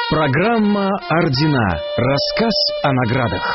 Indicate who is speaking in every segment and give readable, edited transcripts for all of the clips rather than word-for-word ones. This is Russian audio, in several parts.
Speaker 1: Программа «Ордена». Рассказ о наградах.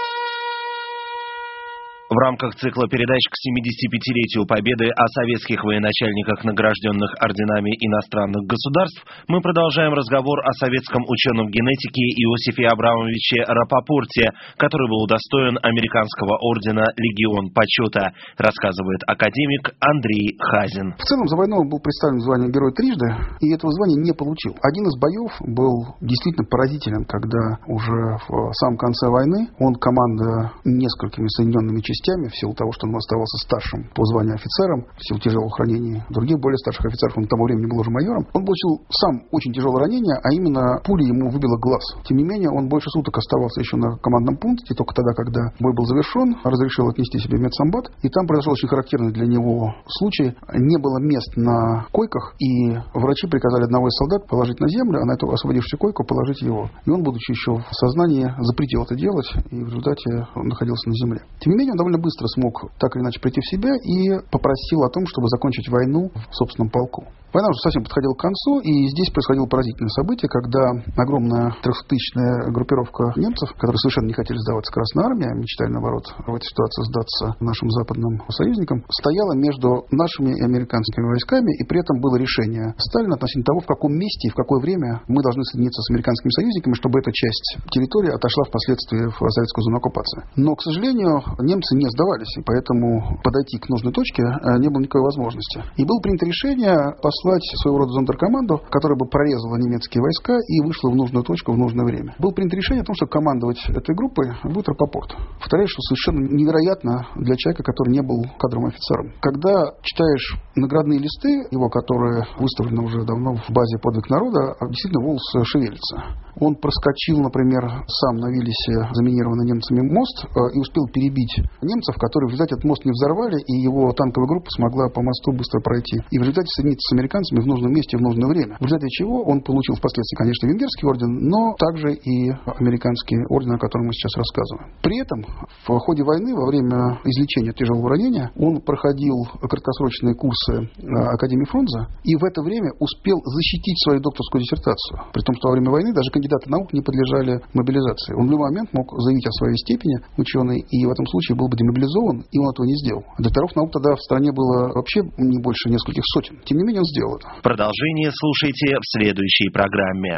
Speaker 2: В рамках цикла передач к 75-летию Победы о советских военачальниках, награжденных орденами иностранных государств, мы продолжаем разговор о советском ученом генетике Иосифе Абрамовиче Рапопорте, который был удостоен американского ордена «Легион почета», рассказывает академик Андрей Хазин.
Speaker 3: В целом за войну он был представлен в звании Героя трижды, и этого звания не получил. Один из боев был действительно поразителен, когда уже в самом конце войны он, командуя несколькими соединенными частями, в силу того, что он оставался старшим по званию офицером, в силу тяжелых ранений других более старших офицеров, он к тому времени был уже майором, он получил сам очень тяжелое ранение, а именно пуля ему выбила глаз. Тем не менее, он больше суток оставался еще на командном пункте, только тогда, когда бой был завершен, разрешил отнести себе в медсанбат, и там произошел очень характерный для него случай. Не было мест на койках, и врачи приказали одного из солдат положить на землю, а на эту освободившуюся койку положить его. И он, будучи еще в сознании, запретил это делать, и в результате он находился на земле. Тем не менее, он довольно быстро смог так или иначе прийти в себя и попросил о том, чтобы закончить войну в собственном полку. Война уже совсем подходила к концу, и здесь происходило поразительное событие, когда огромная 300-тысячная группировка немцев, которые совершенно не хотели сдаваться Красной Армии, а мечтали, наоборот, в этой ситуации сдаться нашим западным союзникам, стояла между нашими и американскими войсками, и при этом было решение Сталина относительно того, в каком месте и в какое время мы должны соединиться с американскими союзниками, чтобы эта часть территории отошла впоследствии в советскую зону оккупации. Но, к сожалению, немцы не сдавались, и поэтому подойти к нужной точке не было никакой возможности. И было принято решение послать своего рода зондеркоманду, которая бы прорезала немецкие войска и вышла в нужную точку в нужное время. Было принято решение о том, что командовать этой группой будет Рапопорт. Повторяю, что совершенно невероятно для человека, который не был кадровым офицером. Когда читаешь наградные листы его, которые выставлены уже давно в базе «Подвиг народа», действительно волос шевелится. Он проскочил, например, сам на Виллисе заминированный немцами мост и успел перебить немцев, которые в результате этот мост не взорвали, и его танковая группа смогла по мосту быстро пройти. И в результате соединиться с американцами в нужном месте в нужное время. В результате чего он получил впоследствии, конечно, венгерский орден, но также и американский орден, о котором мы сейчас рассказываем. При этом в ходе войны, во время излечения от тяжелого ранения, он проходил краткосрочные курсы Академии Фрунзе и в это время успел защитить свою докторскую диссертацию. При том, что во время войны даже кандидаты наук не подлежали мобилизации. Он в любой момент мог заявить о своей степени ученый, и в этом случае был бы демобилизован, и он этого не сделал. Докторов наук тогда в стране было вообще не больше нескольких сотен. Тем не менее, он сделал это.
Speaker 2: Продолжение слушайте в следующей программе.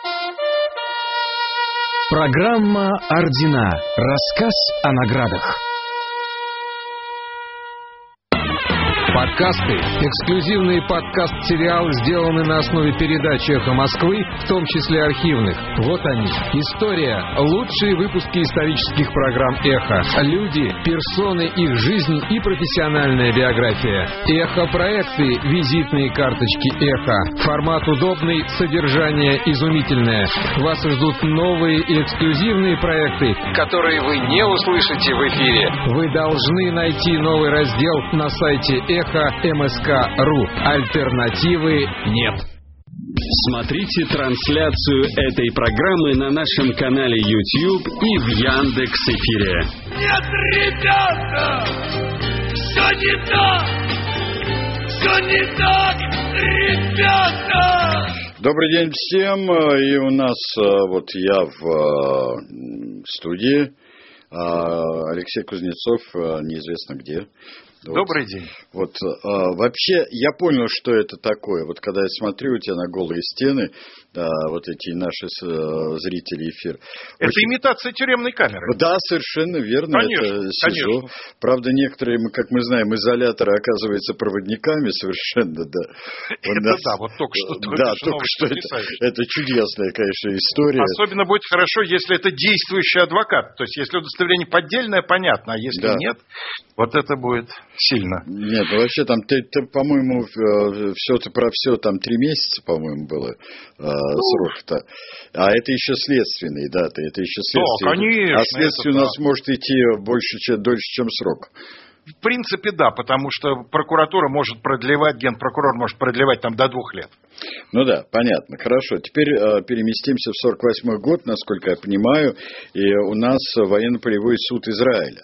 Speaker 1: Программа «Ордена». Рассказ о наградах.
Speaker 4: Подкасты. Эксклюзивные подкаст-сериалы сделаны на основе передач «Эхо Москвы», в том числе архивных. Вот они. История. Лучшие выпуски исторических программ «Эхо». Люди, персоны, их жизнь и профессиональная биография. «Эхо-проекты». Визитные карточки «Эхо». Формат удобный, содержание изумительное. Вас ждут новые и эксклюзивные проекты, которые вы не услышите в эфире. Вы должны найти новый раздел на сайте Эхо.МСК.ру. Альтернативы нет.
Speaker 5: Смотрите трансляцию этой программы на нашем канале YouTube и в Яндекс.Эфире.
Speaker 6: Нет, ребята! Все не так! Все не так, ребята!
Speaker 7: Добрый день всем. И у нас вот я в студии. Алексей Кузнецов неизвестно где.
Speaker 8: Добрый день.
Speaker 7: Вот, вообще, я понял, что это такое. Вот когда я смотрю у тебя на голые стены, вот эти наши зрители эфир.
Speaker 8: Это имитация тюремной камеры.
Speaker 7: Да, совершенно верно.
Speaker 8: Конечно,
Speaker 7: это СИЗО.
Speaker 8: конечно.
Speaker 7: Правда, некоторые, как мы знаем, изоляторы оказываются проводниками совершенно, да.
Speaker 8: Да, вот только что.
Speaker 7: Это чудесная, конечно, история.
Speaker 8: Особенно будет хорошо, если это действующий адвокат. То есть, если удостоверение поддельное, понятно, а если нет, вот это будет сильно.
Speaker 7: Нет, ну вообще там, по-моему, про все там 3 месяца, по-моему, было срок-то. А это еще следственный, да, это еще следствие.
Speaker 8: Да, конечно.
Speaker 7: А следствие у нас может идти дольше, чем срок.
Speaker 8: В принципе, да, потому что прокуратура может продлевать, генпрокурор может продлевать там до 2 лет.
Speaker 7: Ну да, понятно. Хорошо. Теперь переместимся в 48-й год, насколько я понимаю, и у нас военно-полевой суд Израиля.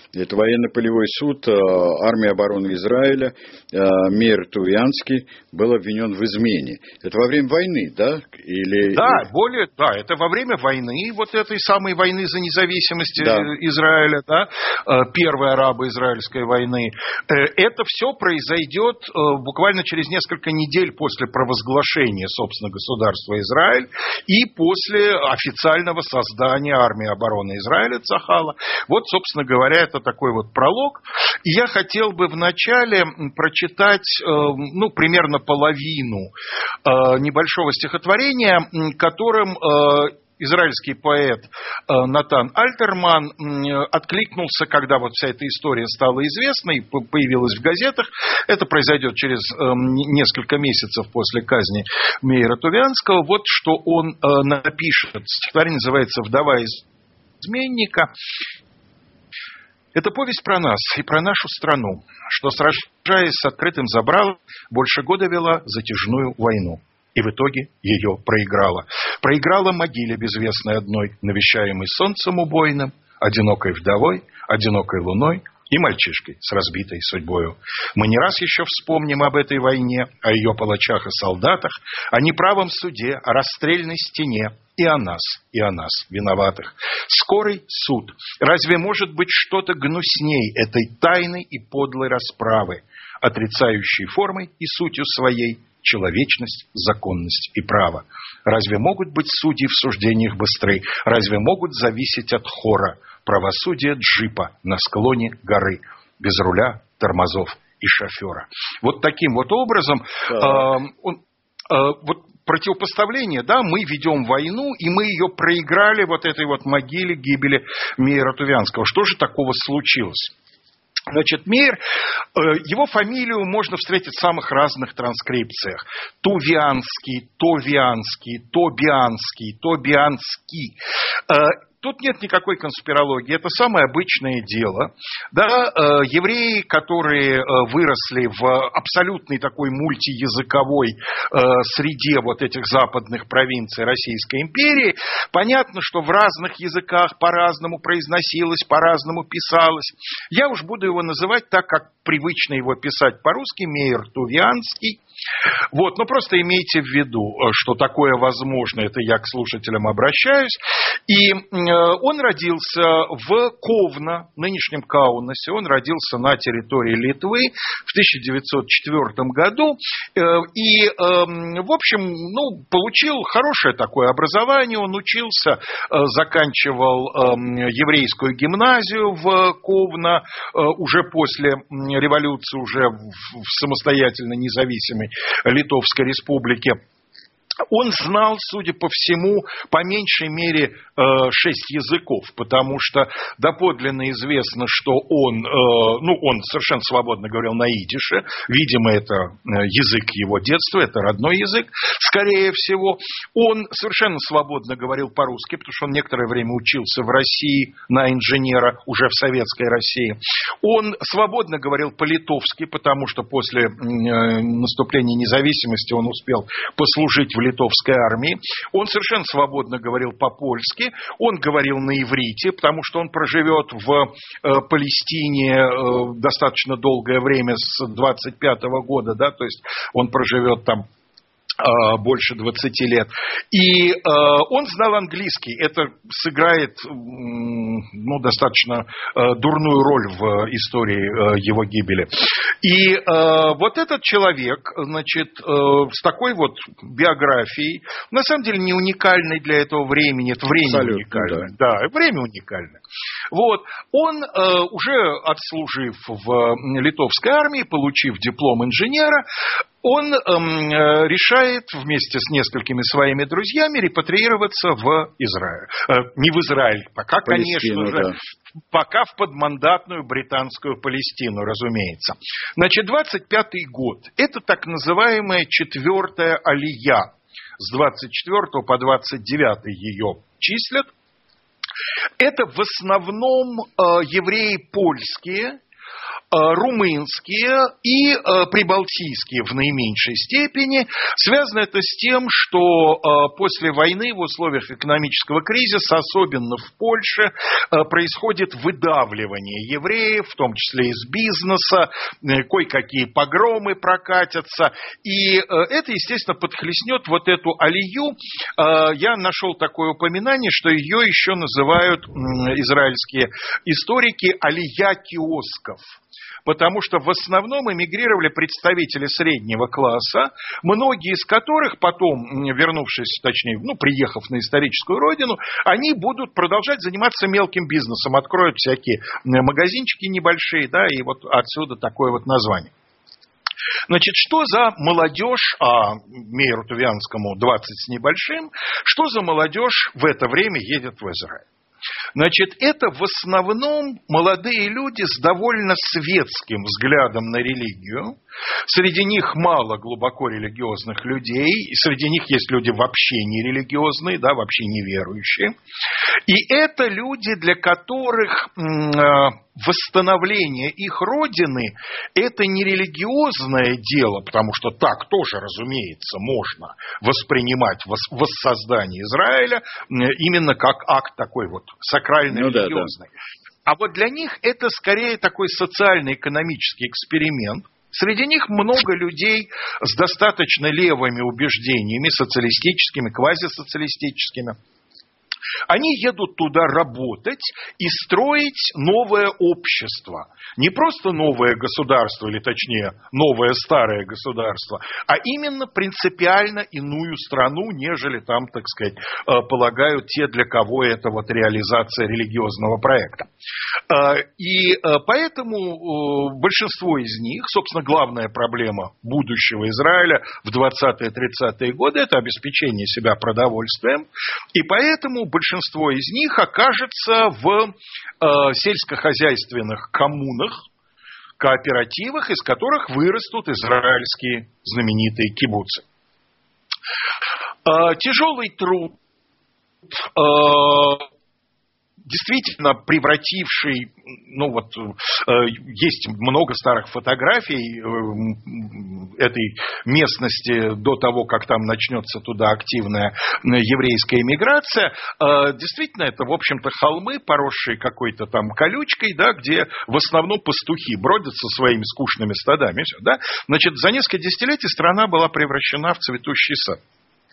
Speaker 7: Это военно-полевой суд армии обороны Израиля. Мейер Тувианский был обвинен в измене. Это во время войны, да? Или...
Speaker 8: Да, это во время войны, вот этой самой войны за независимость Израиля, да, первой арабо-израильской войны. Это все произойдет буквально через несколько недель после провозглашения, собственно, государства Израиль и после официального создания армии обороны Израиля Цахала. Вот, собственно говоря, это такой вот пролог. И я хотел бы вначале прочитать, примерно половину небольшого стихотворения, которым израильский поэт Натан Альтерман откликнулся, когда вот вся эта история стала известной, появилась в газетах. Это произойдет через несколько месяцев после казни Мейера Тувианского. Вот что он напишет. Стихотворение называется «Вдова изменника». Это повесть про нас и про нашу страну, что, сражаясь с открытым забралом, больше года вела затяжную войну. И в итоге ее проиграла. Проиграла могиле безвестной одной, навещаемой солнцем убойным, одинокой вдовой, одинокой луной и мальчишкой с разбитой судьбою. Мы не раз еще вспомним об этой войне, о ее палачах и солдатах, о неправом суде, о расстрельной стене, и о нас виноватых. Скорый суд. Разве может быть что-то гнусней этой тайной и подлой расправы, отрицающей формой и сутью своей человечность, законность и право? Разве могут быть судьи в суждениях быстры? Разве могут зависеть от хора правосудие джипа на склоне горы, без руля, тормозов и шофера? Вот таким вот образом вот противопоставление, да, мы ведем войну, и мы ее проиграли вот этой вот могиле гибели Мейера Тувианского. Что же такого случилось? Значит, Мейер, его фамилию можно встретить в самых разных транскрипциях. Тувианский, Товианский, Тобианский, Тобианский. Тут нет никакой конспирологии, это самое обычное дело. Да, евреи, которые выросли в абсолютной такой мультиязыковой среде вот этих западных провинций Российской империи, понятно, что в разных языках по-разному произносилось, по-разному писалось. Я уж буду его называть так, как привычно его писать по-русски, Мейер Тувианский. Вот, но просто имейте в виду, что такое возможно, это я к слушателям обращаюсь. И он родился в Ковна, нынешнем Каунасе, он родился на территории Литвы в 1904 году. И, в общем, получил хорошее такое образование, он учился, заканчивал еврейскую гимназию в Ковна, уже после революции, уже в самостоятельно независимой Литовской республике. Он знал, судя по всему, по меньшей мере 6 языков, потому что доподлинно известно, что он совершенно свободно говорил на идише. Видимо, это язык его детства, это родной язык, скорее всего. Он совершенно свободно говорил по-русски, потому что он некоторое время учился в России на инженера, уже в советской России. Он свободно говорил по-литовски, потому что после наступления независимости он успел послужить в литовской армии. Он совершенно свободно говорил по-польски. Он говорил на иврите, потому что он проживет в Палестине достаточно долгое время с 25-го года, да, то есть он проживет там больше 20 лет. И он знал английский. Это сыграет достаточно дурную роль в истории его гибели. И вот этот человек, значит, с такой вот биографией, на самом деле не уникальной для этого времени, это время абсолютно уникальное. Да, время уникальное. Вот. Он, уже отслужив в литовской армии, получив диплом инженера, он решает вместе с несколькими своими друзьями репатриироваться в Израиль. Не в Израиль, пока, Палестину, конечно же, пока в подмандатную британскую Палестину, разумеется. Значит, 25-й год. Это так называемая 4-я алия. С 24 по 29 ее числят. Это в основном евреи польские, румынские и прибалтийские в наименьшей степени. Связано это с тем, что после войны в условиях экономического кризиса, особенно в Польше, происходит выдавливание евреев, в том числе из бизнеса, кое-какие погромы прокатятся. И это, естественно, подхлестнет вот эту алию. Я нашел такое упоминание, что ее еще называют израильские историки алия киосков. Потому что в основном эмигрировали представители среднего класса, многие из которых потом, вернувшись, точнее, приехав на историческую родину, они будут продолжать заниматься мелким бизнесом, откроют всякие магазинчики небольшие, да, и вот отсюда такое вот название. Значит, что за молодежь, Мейеру Тувянскому 20 с небольшим, что за молодежь в это время едет в Израиль? Значит, это в основном молодые люди с довольно светским взглядом на религию. Среди них мало глубоко религиозных людей, и среди них есть люди вообще не религиозные, да, вообще неверующие. И это люди, для которых восстановление их родины – это не религиозное дело, потому что так тоже, разумеется, можно воспринимать воссоздание Израиля именно как акт такой вот сакрально-религиозный. А вот для них это скорее такой социально-экономический эксперимент. Среди них много людей с достаточно левыми убеждениями, социалистическими, квазисоциалистическими. Они едут туда работать и строить новое общество. Не просто новое государство, или точнее, новое старое государство, а именно принципиально иную страну, нежели там, так сказать, полагают те, для кого это вот реализация религиозного проекта. И поэтому большинство из них, собственно, главная проблема будущего Израиля в 20-30-е годы – это обеспечение себя продовольствием. И поэтому большинство из них окажется в сельскохозяйственных коммунах, кооперативах, из которых вырастут израильские знаменитые кибуцы. Тяжелый труд, действительно превративший, есть много старых фотографий этой местности до того, как там начнется туда активная еврейская эмиграция. Действительно, это, в общем-то, холмы, поросшие какой-то там колючкой, да, где в основном пастухи бродят со своими скучными стадами. Да? Значит, за несколько десятилетий страна была превращена в цветущий сад.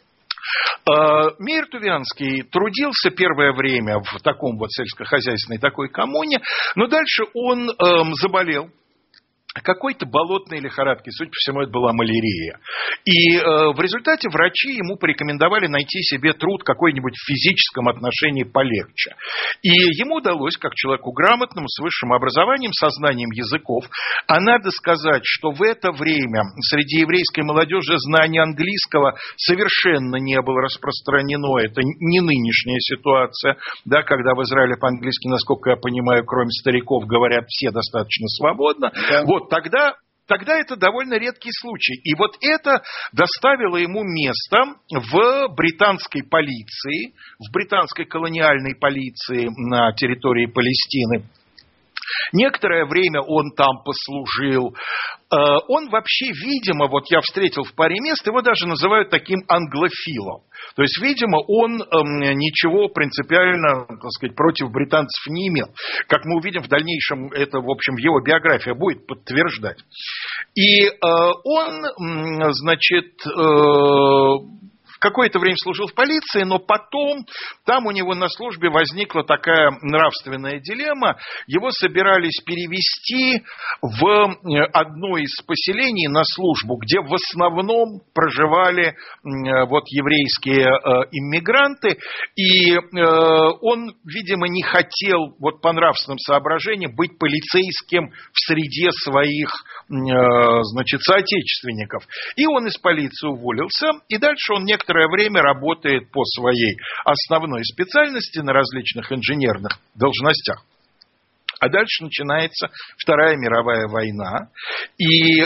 Speaker 8: Мейер Тувянский трудился первое время в таком вот сельскохозяйственной такой коммуне, но дальше он заболел какой-то болотной лихорадкой, судя по всему, это была малярия. И в результате врачи ему порекомендовали найти себе труд какой-нибудь в физическом отношении полегче. И ему удалось, как человеку грамотному, с высшим образованием, со знанием языков, а надо сказать, что в это время среди еврейской молодежи знание английского совершенно не было распространено. Это не нынешняя ситуация, да, когда в Израиле по-английски, насколько я понимаю, кроме стариков, говорят все достаточно свободно. Да. Вот тогда это довольно редкий случай. И вот это доставило ему место в британской полиции, в британской колониальной полиции на территории Палестины. Некоторое время он там послужил. Он вообще, видимо, вот я встретил в паре мест, его даже называют таким англофилом. То есть, видимо, он ничего принципиально, так сказать, против британцев не имел. Как мы увидим в дальнейшем, это, в общем, его биография будет подтверждать. И он, значит, какое-то время служил в полиции, но потом там у него на службе возникла такая нравственная дилемма. Его собирались перевести в одно из поселений на службу, где в основном проживали вот еврейские иммигранты. И он, видимо, не хотел вот по нравственным соображениям быть полицейским в среде своих, значит, соотечественников. И он из полиции уволился, и дальше он некоторое время работает по своей основной специальности на различных инженерных должностях. А дальше начинается Вторая мировая война. И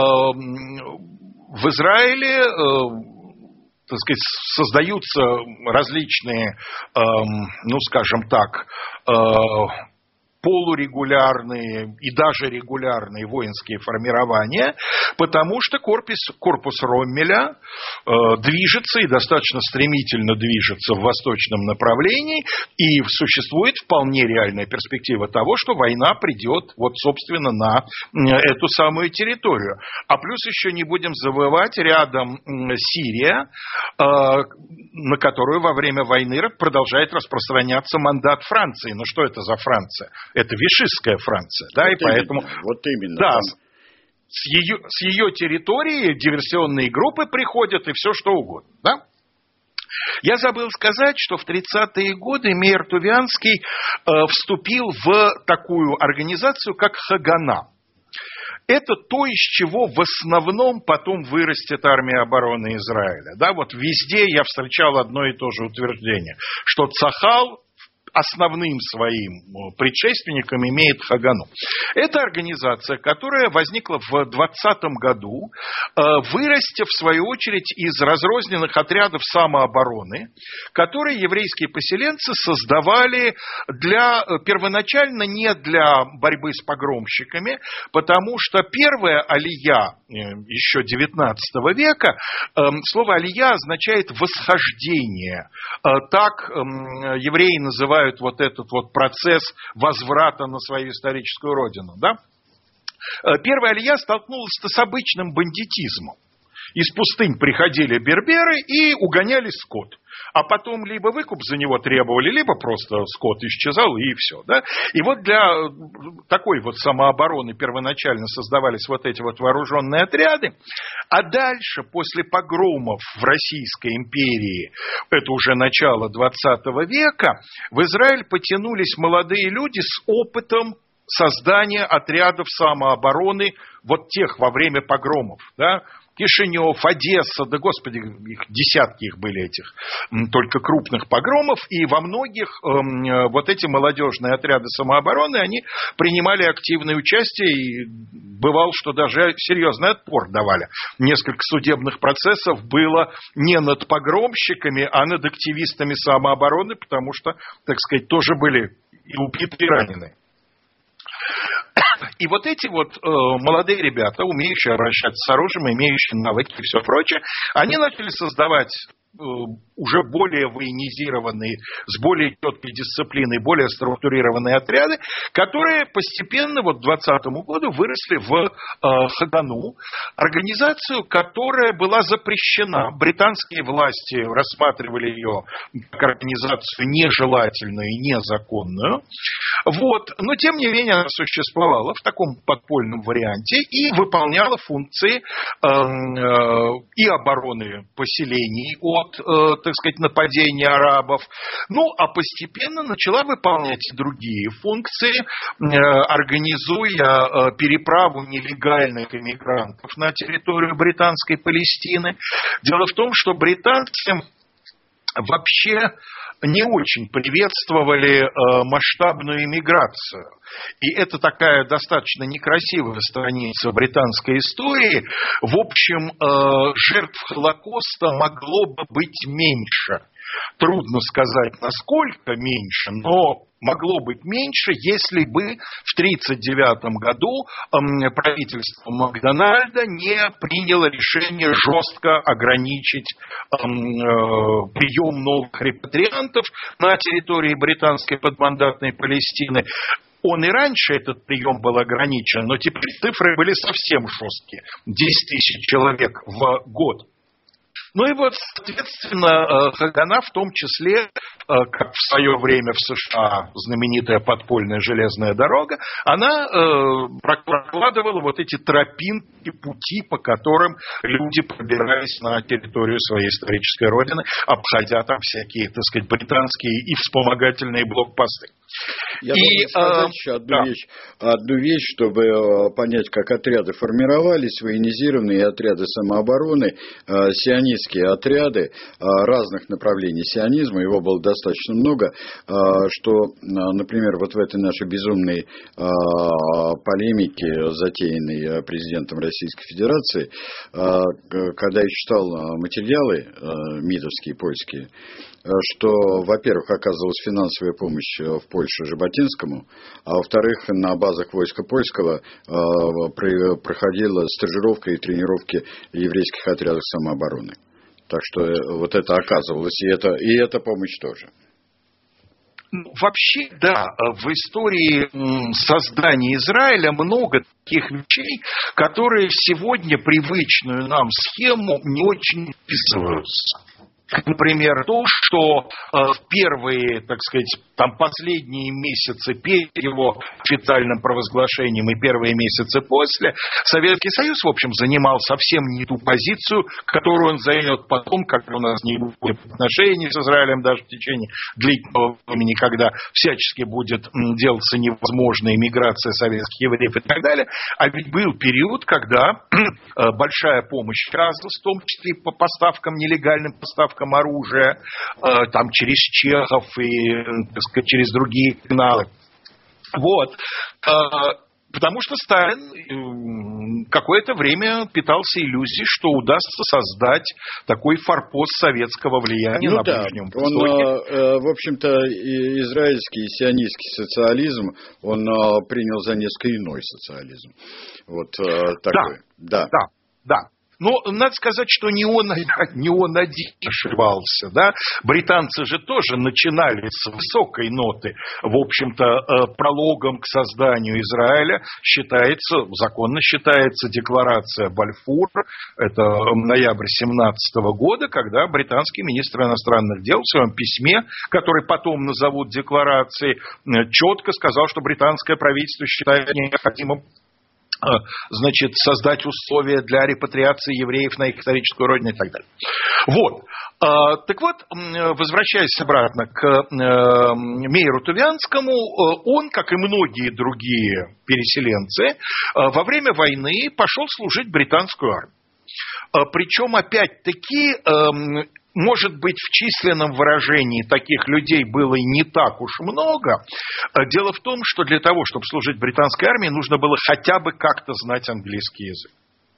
Speaker 8: в Израиле, так сказать, создаются различные, ну, скажем так, полурегулярные и даже регулярные воинские формирования, потому что корпус Роммеля движется и достаточно стремительно движется в восточном направлении, и существует вполне реальная перспектива того, что война придет вот, собственно, на эту самую территорию. А плюс еще не будем забывать, рядом Сирия, на которую во время войны продолжает распространяться мандат Франции. Ну что это за Франция? Это вишистская Франция, да, вот и именно, поэтому...
Speaker 7: Вот именно.
Speaker 8: Да, с ее территории диверсионные группы приходят и все что угодно, да? Я забыл сказать, что в 30-е годы Мейер Тувианский вступил в такую организацию, как Хагана. Это то, из чего в основном потом вырастет армия обороны Израиля. Да, вот везде я встречал одно и то же утверждение, что Цахал основным своим предшественником имеет Хагану. Это организация, которая возникла в 2020 году, вырастя, в свою очередь, из разрозненных отрядов самообороны, которые еврейские поселенцы создавали первоначально не для борьбы с погромщиками, потому что первая алия еще 19 века, слово алия означает восхождение. Так евреи называют вот этот вот процесс возврата на свою историческую родину. Да? Первая алия столкнулась с обычным бандитизмом. Из пустынь приходили берберы и угоняли скот. А потом либо выкуп за него требовали, либо просто скот исчезал, и все. Да? И вот для такой вот самообороны первоначально создавались вот эти вот вооруженные отряды. А дальше, после погромов в Российской империи, это уже начало 20 века, в Израиль потянулись молодые люди с опытом создания отрядов самообороны, вот тех во время погромов, да? Кишинев, Одесса, да господи, десятки их были этих, только крупных погромов, и во многих вот эти молодежные отряды самообороны, они принимали активное участие, и бывало, что даже серьезный отпор давали. Несколько судебных процессов было не над погромщиками, а над активистами самообороны, потому что, так сказать, тоже были и убиты, и ранены. И вот эти вот молодые ребята, умеющие обращаться с оружием, имеющие навыки и все прочее, они начали создавать уже более военизированные, с более четкой дисциплиной, более структурированные отряды, которые постепенно вот к 2020 году выросли в Хагану, организацию, которая была запрещена. Британские власти рассматривали ее как организацию нежелательную и незаконную. Вот. Но, тем не менее, она существовала в таком подпольном варианте и выполняла функции и обороны поселений от, так сказать, нападения арабов. Ну, а постепенно начала выполнять другие функции, организуя переправу нелегальных иммигрантов на территорию британской Палестины. Дело в том, что британцы вообще не очень приветствовали масштабную иммиграцию. И это такая достаточно некрасивая страница британской истории. В общем, жертв Холокоста могло бы быть меньше. Трудно сказать, насколько меньше, но могло быть меньше, если бы в 1939 году правительство Макдональда не приняло решение жестко ограничить прием новых репатриантов на территории британской подмандатной Палестины. Он и раньше, этот прием, был ограничен, но теперь цифры были совсем жесткие. 10 тысяч человек в год. Ну и вот, соответственно, Хагана в том числе, как в свое время в США знаменитая подпольная железная дорога, она прокладывала вот эти тропинки, пути, по которым люди пробирались на территорию своей исторической родины, обходя там всякие, так сказать, британские и вспомогательные блокпосты.
Speaker 7: Я должен сказать еще одну вещь, чтобы понять, как отряды формировались, военизированные отряды самообороны, сионистские отряды разных направлений сионизма, его было достаточно много, что, например, вот в этой нашей безумной полемике, затеянной президентом Российской Федерации, когда я читал материалы МИДовские, польские, что, во-первых, оказывалась финансовая помощь в Польше Жаботинскому, а во-вторых, на базах войска польского проходила стажировка и тренировки еврейских отрядов самообороны. Так что вот это оказывалось, и эта помощь тоже.
Speaker 8: Вообще, да, в истории создания Израиля много таких вещей, которые в сегодня привычную нам схему не очень вписываются. Например, то, что в первые, так сказать, там последние месяцы перед его официальным провозглашением и первые месяцы после, Советский Союз, в общем, занимал совсем не ту позицию, которую он займет потом, когда у нас не будет отношений с Израилем даже в течение длительного времени, когда всячески будет делаться невозможная иммиграция советских евреев и так далее. А ведь был период, когда большая помощь оказывалась, в том числе по поставкам, нелегальным поставкам оружия, там через чехов и, так сказать, через другие каналы. Вот. Потому что Сталин какое-то время питался иллюзией, что удастся создать такой форпост советского влияния на Ближнем Востоке.
Speaker 7: Он, в общем-то, израильский и сионистский социализм, он принял за несколько иной социализм. Вот такой. Да.
Speaker 8: Но надо сказать, что не он один ошибался. Да? Британцы же тоже начинали с высокой ноты. В общем-то, прологом к созданию Израиля законно считается декларация Бальфур. Это ноябрь 1917 года, когда британский министр иностранных дел в своем письме, который потом назовут декларацией, четко сказал, что британское правительство считает необходимым создать условия для репатриации евреев на их историческую родину и так далее. Вот. Так вот, возвращаясь обратно к Мейеру Тувянскому, он, как и многие другие переселенцы, во время войны пошел служить в британскую армию. Причем, опять-таки, может быть, в численном выражении таких людей было и не так уж много. Дело в том, что для того, чтобы служить в британской армии, нужно было хотя бы как-то знать английский язык.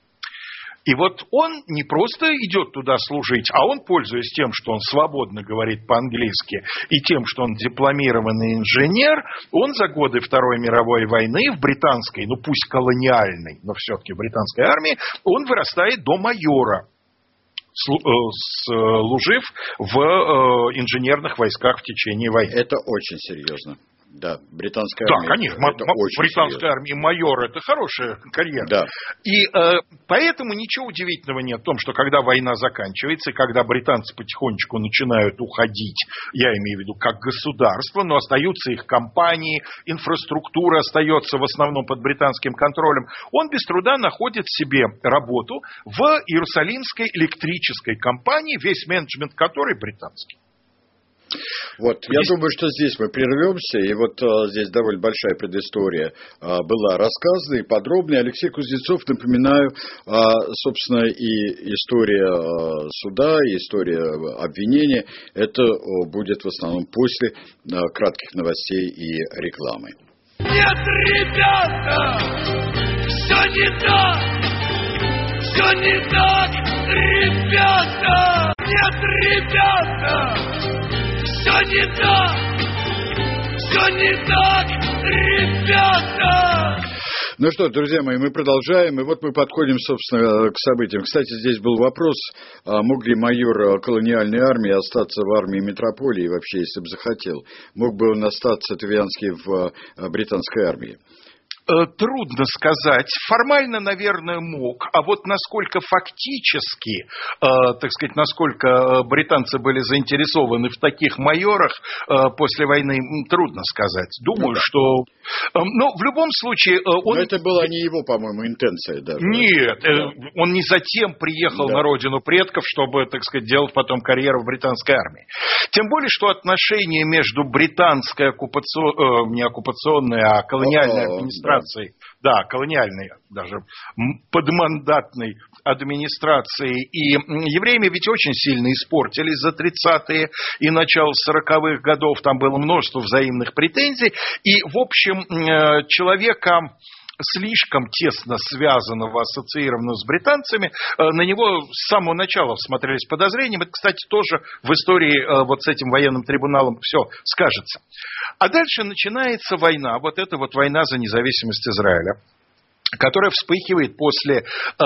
Speaker 8: И вот он не просто идет туда служить, а он, пользуясь тем, что он свободно говорит по-английски, и тем, что он дипломированный инженер, он за годы Второй мировой войны в британской, пусть колониальной, но все-таки британской армии, он вырастает до майора, служив в инженерных войсках в течение войны.
Speaker 7: Это очень серьезно. Да, британская армия.
Speaker 8: Да, конечно, британская армия, майор – это хорошая карьера.
Speaker 7: Да.
Speaker 8: И поэтому ничего удивительного нет в том, что когда война заканчивается, и когда британцы потихонечку начинают уходить, я имею в виду как государство, но остаются их компании, инфраструктура остается в основном под британским контролем, он без труда находит себе работу в Иерусалимской электрической компании, весь менеджмент которой британский.
Speaker 7: Вот, я думаю, что здесь мы прервемся, и вот здесь довольно большая предыстория была рассказана и подробная. Алексей Кузнецов, напоминаю, собственно, и история суда, и история обвинения, это будет в основном после кратких новостей и рекламы.
Speaker 6: Нет, ребята, все не так, ребята, нет, ребята. Все не так, ребята!
Speaker 7: Ну что, друзья мои, мы продолжаем, и вот мы подходим, собственно, к событиям. Кстати, здесь был вопрос, мог ли майор колониальной армии остаться в армии метрополии, вообще, если бы захотел. Мог бы он остаться, Тувянский, в британской армии?
Speaker 8: Трудно сказать. Формально, наверное, мог. А вот насколько фактически, так сказать, насколько британцы были заинтересованы в таких майорах после войны, трудно сказать. Думаю, что... Но в любом случае...
Speaker 7: Но это была не его, по-моему, интенция даже.
Speaker 8: Нет, он не затем приехал на родину предков, чтобы, так сказать, делать потом карьеру в британской армии. Тем более, что отношения между британской не оккупационной, а колониальной администрацией администрации, да, колониальной, даже подмандатной администрации и евреями ведь очень сильно испортились за 30-е и начало 40-х годов, там было множество взаимных претензий, и, в общем, человека слишком тесно связанного, ассоциированного с британцами, на него с самого начала смотрелись подозрением. Это, кстати, тоже в истории вот с этим военным трибуналом все скажется. А дальше начинается война, вот эта вот война за независимость Израиля, которая вспыхивает после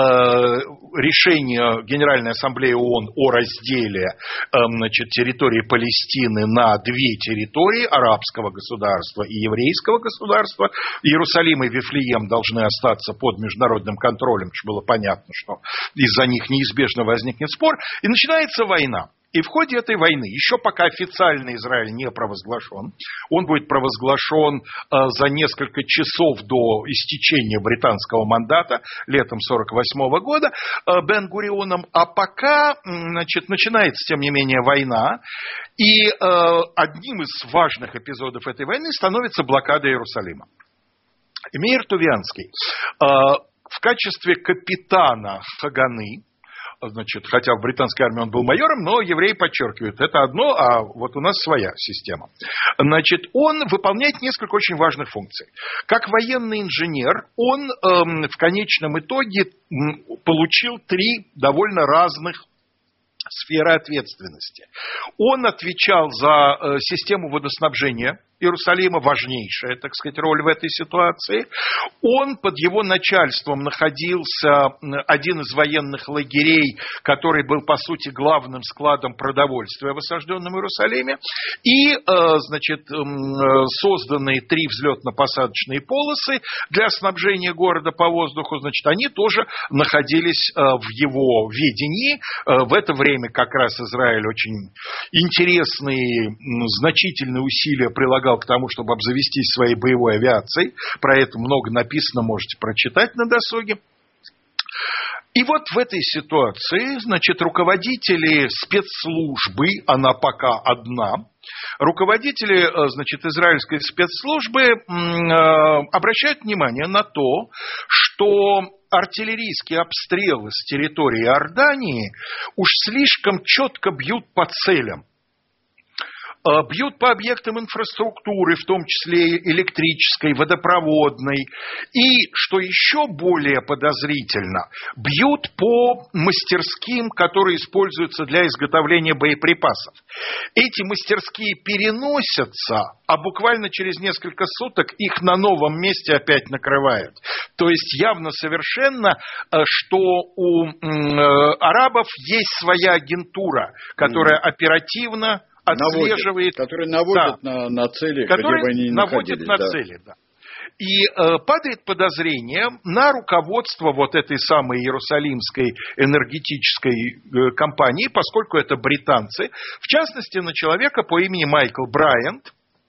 Speaker 8: решения Генеральной Ассамблеи ООН о разделе территории Палестины на две территории, арабского государства и еврейского государства. Иерусалим и Вифлеем должны остаться под международным контролем, что было понятно, что из-за них неизбежно возникнет спор. И начинается война. И в ходе этой войны, еще пока официально Израиль не провозглашен, он будет провозглашен за несколько часов до истечения британского мандата, летом 1948 года, Бен-Гурионом, а пока начинается, тем не менее, война, и одним из важных эпизодов этой войны становится блокада Иерусалима. Меир Тувианский в качестве капитана Хаганы, хотя в британской армии он был майором, но евреи подчеркивают, это одно, а вот у нас своя система. Он выполняет несколько очень важных функций. Как военный инженер, он в конечном итоге получил 3 довольно разных сферы ответственности. Он отвечал за систему водоснабжения Иерусалима, важнейшая, так сказать, роль в этой ситуации. Под его начальством находился один из военных лагерей, который был, по сути, главным складом продовольствия в осажденном Иерусалиме. И, созданные 3 взлетно-посадочные полосы для снабжения города по воздуху, они тоже находились в его ведении. В это время как раз Израиль очень интересные, значительные усилия прилагал к тому, чтобы обзавестись своей боевой авиацией. Про это много написано, можете прочитать на досуге. И вот в этой ситуации, руководители спецслужбы, она пока одна, руководители, израильской спецслужбы обращают внимание на то, что артиллерийские обстрелы с территории Иордании уж слишком четко бьют по целям. Бьют по объектам инфраструктуры, в том числе электрической, водопроводной. И, что еще более подозрительно, бьют по мастерским, которые используются для изготовления боеприпасов. Эти мастерские переносятся, а буквально через несколько суток их на новом месте опять накрывают. То есть явно совершенно, что у арабов есть своя агентура, которая оперативно отслеживает,
Speaker 7: которые наводят на цели, где бы они ни находились.
Speaker 8: На цели, да. И падает подозрение на руководство вот этой самой Иерусалимской энергетической компании, поскольку это британцы, в частности, на человека по имени Майкл Брайант.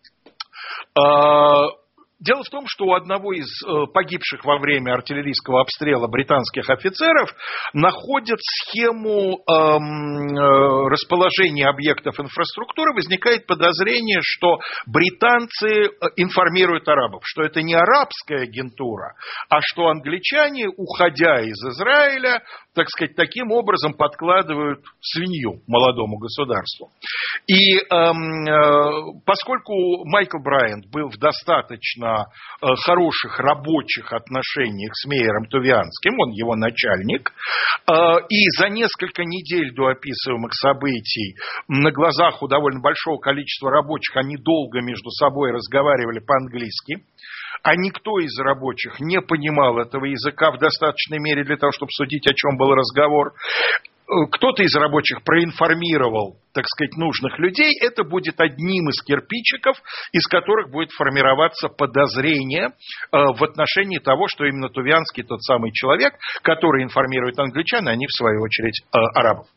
Speaker 8: Дело в том, что у одного из погибших во время артиллерийского обстрела британских офицеров находят схему расположения объектов инфраструктуры. Возникает подозрение, что британцы информируют арабов, что это не арабская агентура, а что англичане, уходя из Израиля, так сказать, таким образом подкладывают свинью молодому государству. И поскольку Майкл Брайант был в достаточно хороших рабочих отношениях с Меиром Тувианским, он его начальник, и за несколько недель до описываемых событий на глазах у довольно большого количества рабочих они долго между собой разговаривали по-английски, а никто из рабочих не понимал этого языка в достаточной мере для того, чтобы судить, о чем был разговор. Кто-то из рабочих проинформировал, так сказать, нужных людей, это будет одним из кирпичиков, из которых будет формироваться подозрение в отношении того, что именно Тувианский тот самый человек, который информирует англичан, а они, в свою очередь, арабов.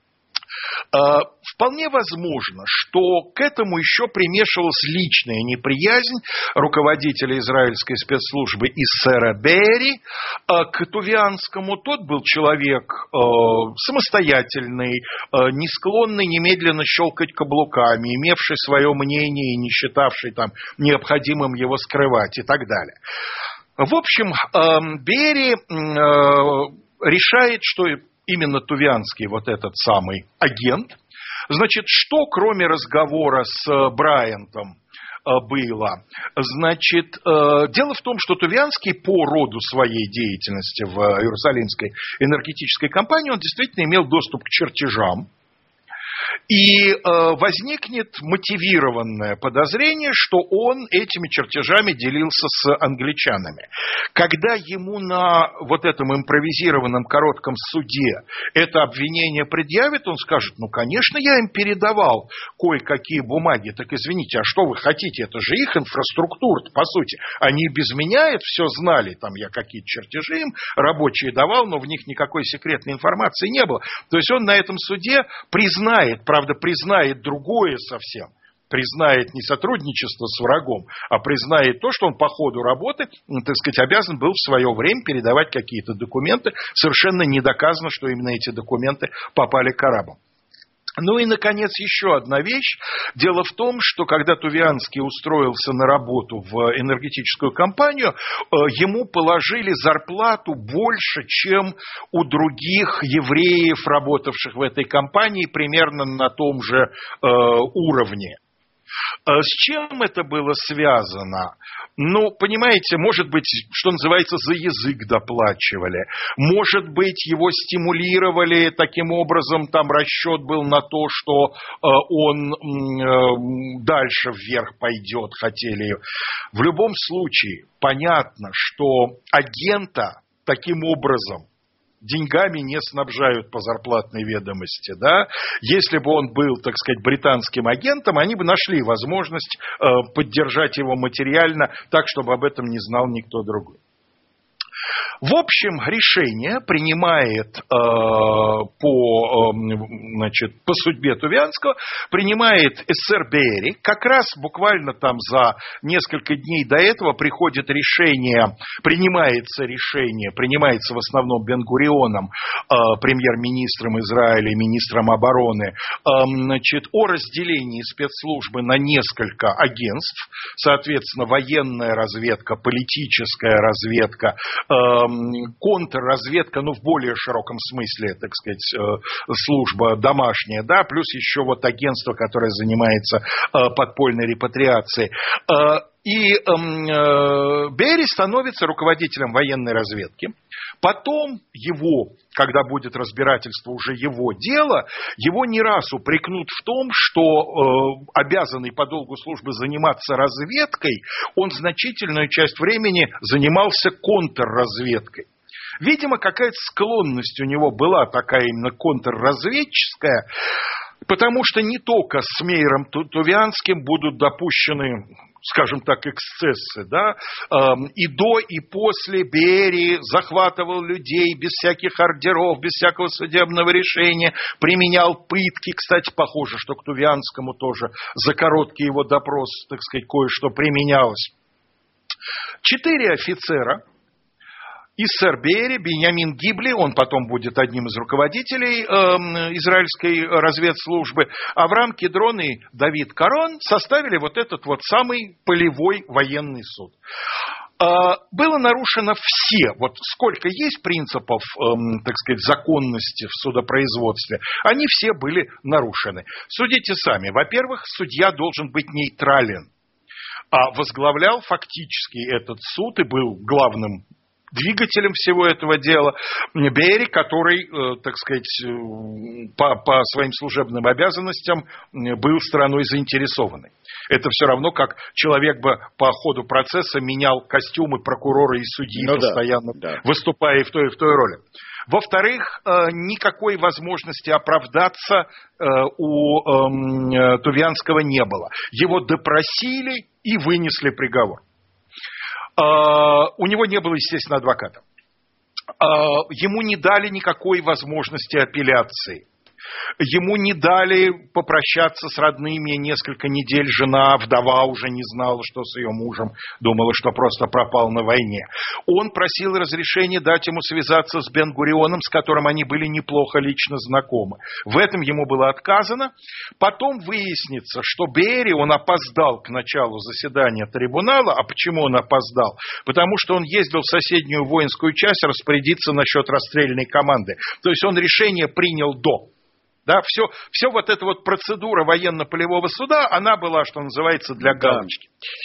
Speaker 8: Вполне возможно, что к этому еще примешивалась личная неприязнь руководителя израильской спецслужбы Иссера Бери к Тувианскому. Тот был человек самостоятельный, не склонный немедленно щелкать каблуками, имевший свое мнение и не считавший там необходимым его скрывать и так далее. В общем, Бери решает, что именно Тувянский вот этот самый агент. Значит, что кроме разговора с Брайантом было? Значит, дело в том, что Тувянский по роду своей деятельности в Иерусалимской энергетической компании, он действительно имел доступ к чертежам. И возникнет мотивированное подозрение, что он этими чертежами делился с англичанами. Когда ему на вот этом импровизированном коротком суде это обвинение предъявит, он скажет: ну, конечно, я им передавал кое-какие бумаги. Так извините, а что вы хотите? Это же их инфраструктура, по сути. Они без меня это все знали. Там я какие-то чертежи им рабочие давал, но в них никакой секретной информации не было. То есть он на этом суде признает, правда, признает другое совсем. Признает не сотрудничество с врагом, а признает то, что он по ходу работы, так сказать, обязан был в свое время передавать какие-то документы. Совершенно не доказано, что именно эти документы попали к арабам. Ну и, наконец, еще одна вещь. Дело в том, что когда Тувянский устроился на работу в энергетическую компанию, ему положили зарплату больше, чем у других евреев, работавших в этой компании, примерно на том же уровне. С чем это было связано? Ну, понимаете, может быть, что называется, за язык доплачивали. Может быть, его стимулировали таким образом, там расчет был на то, что он дальше вверх пойдет, хотели. В любом случае, понятно, что агента таким образом деньгами не снабжают по зарплатной ведомости, да? Если бы он был, так сказать, британским агентом, они бы нашли возможность поддержать его материально так, чтобы об этом не знал никто другой. В общем, решение принимает по судьбе Тувянского, принимает эсэр Бери. Как раз буквально там за несколько дней до этого принимается в основном Бен-Гурионом, премьер-министром Израиля и министром обороны, о разделении спецслужбы на несколько агентств, соответственно, военная разведка, политическая разведка, контрразведка, ну, в более широком смысле, так сказать, служба домашняя, да, плюс еще вот агентство, которое занимается подпольной репатриацией. И Бери становится руководителем военной разведки. Потом его, когда будет разбирательство уже его дела, его не раз упрекнут в том, что обязанный по долгу службы заниматься разведкой, он значительную часть времени занимался контрразведкой. Видимо, какая-то склонность у него была такая именно контрразведческая, потому что не только с Мейером Тувянским будут допущены, скажем так, эксцессы, да, и до, и после Бери захватывал людей без всяких ордеров, без всякого судебного решения, применял пытки. Кстати, похоже, что к Тувянскому тоже за короткий его допрос, так сказать, кое-что применялось. 4 офицера. Эсэр Бери, Биньямин Гибли, он потом будет одним из руководителей израильской разведслужбы, Авраам Кедрон и Давид Карон составили вот этот вот самый полевой военный суд. Было нарушено все, вот сколько есть принципов, так сказать, законности в судопроизводстве, они все были нарушены. Судите сами. Во-первых, судья должен быть нейтрален, а возглавлял фактически этот суд и был главным двигателем всего этого дела Бери, который, так сказать, по своим служебным обязанностям был стороной заинтересованной. Это все равно, как человек бы по ходу процесса менял костюмы прокурора и судьи, постоянно выступая и в той роли. Во-вторых, никакой возможности оправдаться у Тувянского не было. Его допросили и вынесли приговор. У него не было, естественно, адвоката. Ему не дали никакой возможности апелляции. Ему не дали попрощаться с родными несколько недель. Жена, вдова, уже не знала, что с ее мужем, думала, что просто пропал на войне. Он просил разрешения дать ему связаться с Бен-Гурионом, с которым они были неплохо лично знакомы. В этом ему было отказано. Потом выяснится, что Берия, он опоздал к началу заседания трибунала. А почему он опоздал? Потому что он ездил в соседнюю воинскую часть распорядиться насчет расстрельной команды. То есть он решение принял до. Да, все вот эта вот процедура военно-полевого суда, она была, что называется, для галочки.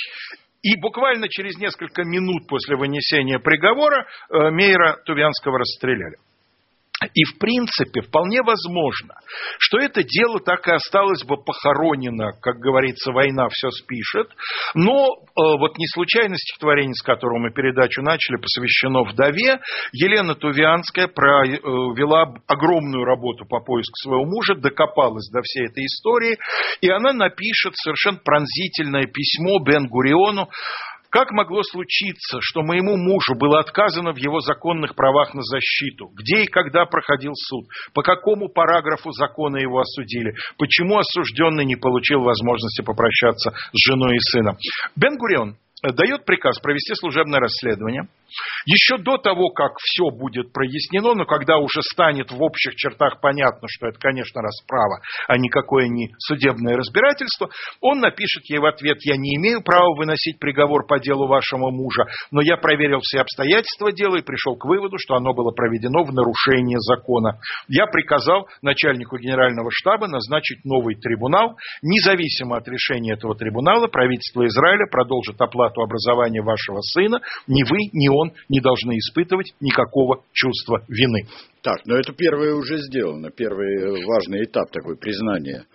Speaker 8: И буквально через несколько минут после вынесения приговора Мейера Тувянского расстреляли. И, в принципе, вполне возможно, что это дело так и осталось бы похоронено, как говорится, война все спишет. Но вот не случайно стихотворение, с которого мы передачу начали, посвящено вдове. Елена Тувянская провела огромную работу по поиску своего мужа, докопалась до всей этой истории, и она напишет совершенно пронзительное письмо Бен-Гуриону. Как могло случиться, что моему мужу было отказано в его законных правах на защиту? Где и когда проходил суд? По какому параграфу закона его осудили? Почему осужденный не получил возможности попрощаться с женой и сыном? Бен-Гурион дает приказ провести служебное расследование. Еще до того, как все будет прояснено, но когда уже станет в общих чертах понятно, что это, конечно, расправа, а никакое не судебное разбирательство, он напишет ей в ответ: «Я не имею права выносить приговор по делу вашего мужа, но я проверил все обстоятельства дела и пришел к выводу, что оно было проведено в нарушение закона. Я приказал начальнику генерального штаба назначить новый трибунал. Независимо от решения этого трибунала, правительство Израиля продолжит оплату образования вашего сына. Ни вы, ни он не должны испытывать никакого чувства вины».
Speaker 7: Так, но это первое уже сделано, первый важный этап такой признания.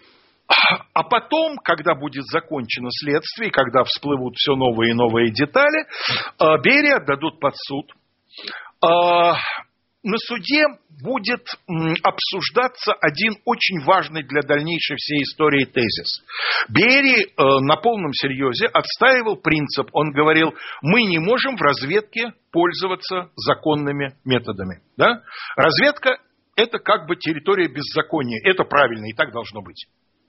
Speaker 8: А потом, когда будет закончено следствие, когда всплывут все новые и новые детали, Берия отдадут под суд. На суде будет обсуждаться один очень важный для дальнейшей всей истории тезис. Берия на полном серьезе отстаивал принцип. Он говорил: мы не можем в разведке пользоваться законными методами. Да? Разведка – это как бы территория беззакония. Это правильно, и так должно быть.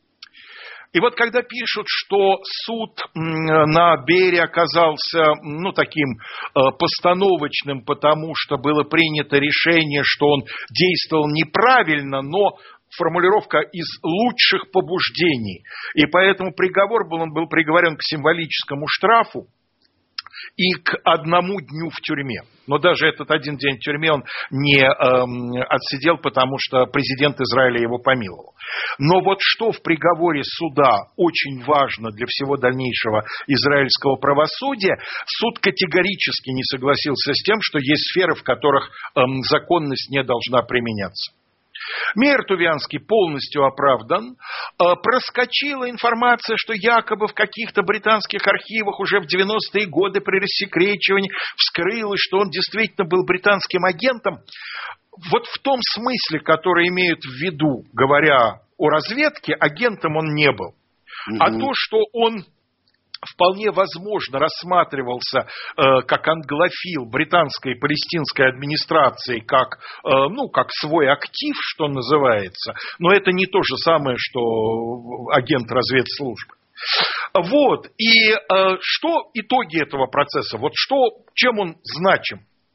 Speaker 8: И вот когда пишут, что суд на Берии оказался таким постановочным, потому что было принято решение, что он действовал неправильно, но формулировка из лучших побуждений. И поэтому приговор был приговорен к символическому штрафу и к 1 дню в тюрьме. Но даже этот 1 день в тюрьме он не отсидел, потому что президент Израиля его помиловал. Но вот что в приговоре суда очень важно для всего дальнейшего израильского правосудия, суд категорически не согласился с тем, что есть сферы, в которых законность не должна применяться. Мейер Тувянский полностью оправдан. Проскочила информация, что якобы в каких-то британских архивах уже в 90-е годы при рассекречивании вскрылось, что он действительно был британским агентом. Вот в том смысле, который имеют в виду, говоря о разведке, агентом он не был. А то, что он вполне возможно рассматривался как англофил британской и палестинской администрации, как свой актив, что называется, но это не то же самое, что агент разведслужбы. Вот, и что итоги этого процесса, чем он значим?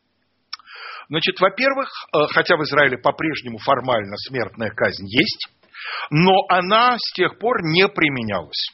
Speaker 8: Значит, во-первых, хотя в Израиле по-прежнему формально смертная казнь есть, но она с тех пор не применялась.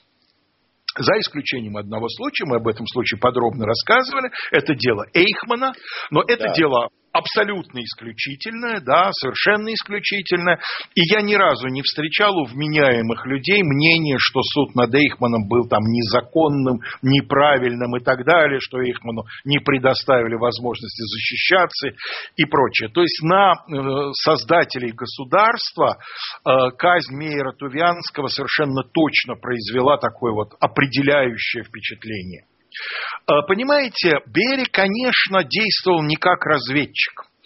Speaker 8: За исключением одного случая, мы об этом случае подробно рассказывали, это дело Эйхмана, но это дело абсолютно исключительное, совершенно исключительное. И я ни разу не встречал у вменяемых людей мнение, что суд над Эйхманом был там незаконным, неправильным и так далее, что Эйхману не предоставили возможности защищаться и прочее. То есть на создателей государства казнь Мейера Тувянского совершенно точно произвела такое вот определяющее впечатление. Понимаете, Берия, конечно, действовал не как разведчик.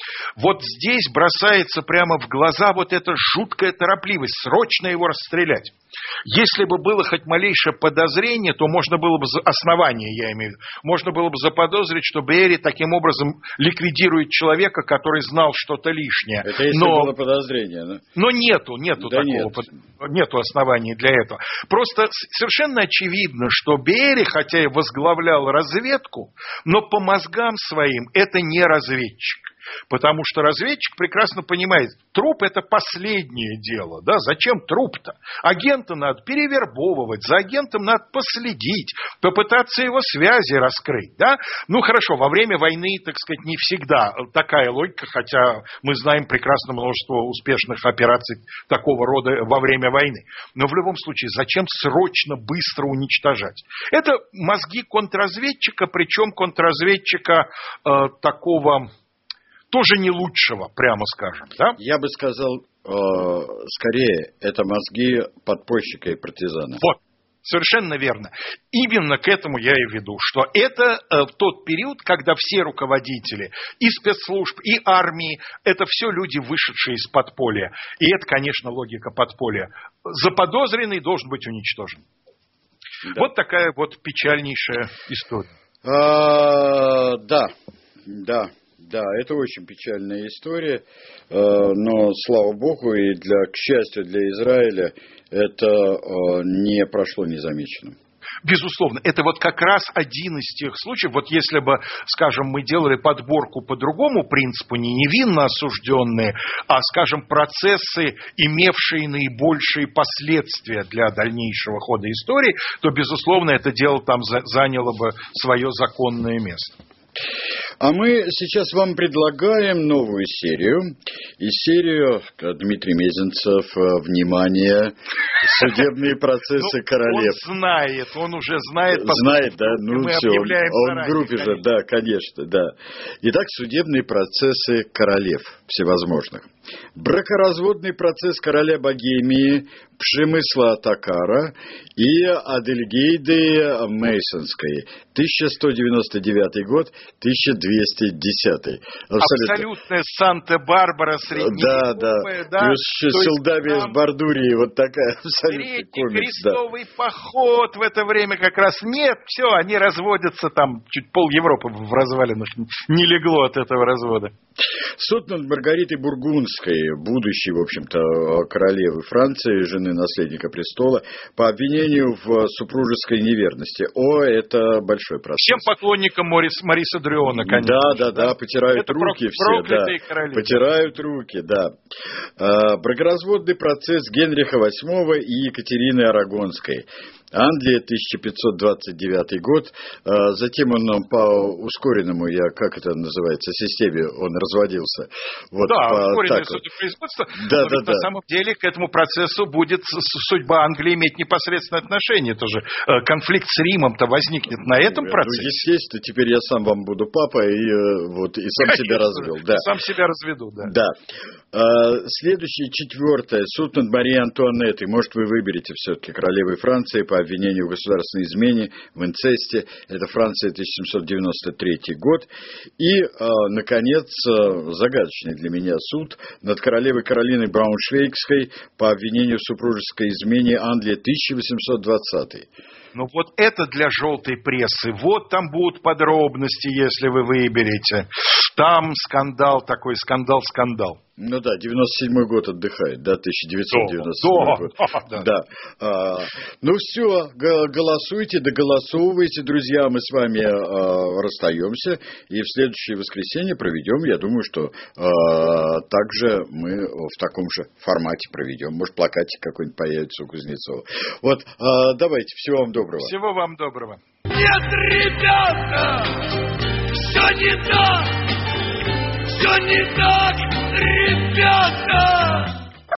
Speaker 8: Вот здесь бросается прямо в глаза вот эта жуткая торопливость, срочно его расстрелять. Если бы было хоть малейшее подозрение, то можно было бы, основание я имею в виду, можно было бы заподозрить, что Берии таким образом ликвидирует человека, который знал что-то лишнее.
Speaker 7: Это если было подозрение, да?
Speaker 8: Но нету нету оснований для этого. Просто совершенно очевидно, что Берии, хотя и возглавлял разведку, но по мозгам своим это не разведчик. Потому что разведчик прекрасно понимает, труп – это последнее дело. Да? Зачем труп-то? Агента надо перевербовывать, за агентом надо последить, попытаться его связи раскрыть. Да? Ну хорошо, во время войны, так сказать, не всегда такая логика, хотя мы знаем прекрасно множество успешных операций такого рода во время войны. Но в любом случае, зачем срочно, быстро уничтожать? Это мозги контрразведчика, причем контрразведчика такого... тоже не лучшего, прямо скажем, да?
Speaker 7: Я бы сказал, скорее, это мозги подпольщика и партизана.
Speaker 8: Вот, совершенно верно. Именно к этому я и веду, что это тот период, когда все руководители и спецслужб, и армии, это все люди, вышедшие из подполья. И это, конечно, логика подполья. Заподозренный должен быть уничтожен. Да. Вот такая вот печальнейшая история.
Speaker 7: Да, это очень печальная история, но, слава богу, и к счастью для Израиля, это не прошло незамеченным.
Speaker 8: Безусловно, это вот как раз один из тех случаев, вот если бы, скажем, мы делали подборку по другому принципу, не невинно осужденные, а, скажем, процессы, имевшие наибольшие последствия для дальнейшего хода истории, то, безусловно, это дело там заняло бы свое законное место.
Speaker 7: А мы сейчас вам предлагаем новую серию. И серию Дмитрий Мезенцев, внимание, судебные процессы королев.
Speaker 8: Он уже знает.
Speaker 7: Знает, да? Ну все, он в группе же, да, конечно, да. Итак, судебные процессы королев всевозможных. Бракоразводный процесс короля Богемии Пшемысла Такара и Адельгейды Мейсонской. 1199 год, 1210.
Speaker 8: Абсолютная Санта-Барбара средневековая.
Speaker 7: Да. Плюс еще Селдавия с Бардурии. Вот такая абсолютная
Speaker 8: комикс. Третий крестовый поход в это время как раз нет. Все, они разводятся там. Чуть пол Европы в развалинах не легло от этого развода.
Speaker 7: Суд над Маргаритой Бургундской, будущей, в общем-то, королевы Франции, жены наследника престола, по обвинению в супружеской неверности. Это большой процесс.
Speaker 8: Всем поклонникам Мариса Дрёна, конечно.
Speaker 7: Да, потирают руки все. Да. Потирают руки, да. Бракоразводный процесс Генриха VIII и Екатерины Арагонской. Англия, 1529 год. Затем он по ускоренному, как это называется, системе он разводился. Вот,
Speaker 8: ускоренное судопроизводство. Да. На самом деле к этому процессу будет судьба Англии иметь непосредственное отношение. Тоже конфликт с Римом-то возникнет на этом процессе.
Speaker 7: Ну, естественно, теперь я сам вам буду папа и сам себя развел. Да.
Speaker 8: Сам себя разведу, да.
Speaker 7: Да. Следующее, четвертое. Суд над Марией Антуанеттой. Может, вы выберете все-таки королевой Франции по обвинению в государственной измене, в инцесте. Это Франция, 1793 год. И, наконец, загадочный для меня суд над королевой Каролиной Брауншвейгской по обвинению в супружеской измене, Англия, 1820.
Speaker 8: Ну вот это для желтой прессы. Вот там будут подробности, если вы выберете. Там скандал такой, скандал.
Speaker 7: Ну да, 97-й год отдыхает, да, 1997 год. Да. Ну все, голосуйте, доголосовывайте, друзья, мы с вами расстаемся. И в следующее воскресенье проведем, я думаю, что также мы в таком же формате проведем. Может, плакатик какой-нибудь появится у Кузнецова. Вот, давайте, всего вам доброго.
Speaker 8: Всего вам доброго.
Speaker 6: Нет, ребята, все не так, ребята.